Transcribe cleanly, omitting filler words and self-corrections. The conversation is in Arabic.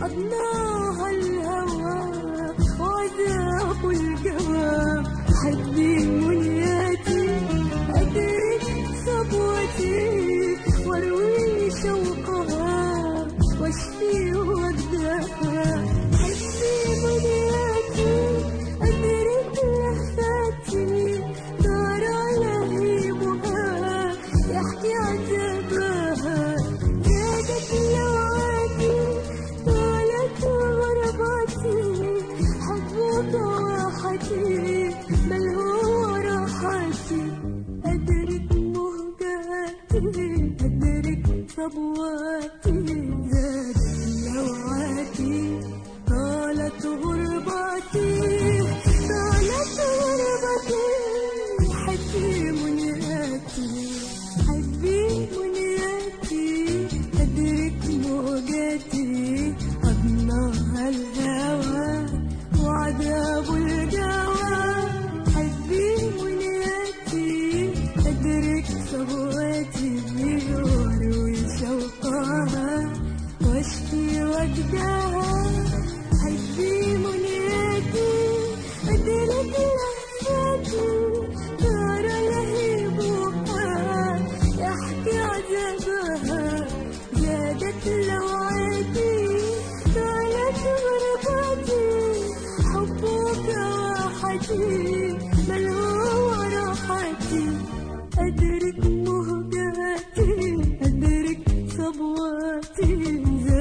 أضناها الهوى وعذاب الجواب. حدي منياتي أدرك صبوتي واروي شوقها واشفي وردها. حدي منياتي أدرك لهفاتي دار لهيبها يحكي عذابها. زادت لوعاتي طالت غرباتي حبك وراحتي بل هو راحتي. أدرك مهجاتي أدرك صبواتي زادت لوعاتي طالت غرباتي طالت غربتي. حبي منياتي حبي منياتي أدرك موجاتي أضناها الهوى وعذاب الجوى. حبي منياتي أدرك صبواتي واروي شوقها واشفي وجدها. حبي منياتي أدرك لهفاتي دار لهيبها يحكي عذابها. زادت لوعاتي طالت غرباتي حبك راحتي بل هو راحتي. أدرك مهجاتي أدرك صبواتي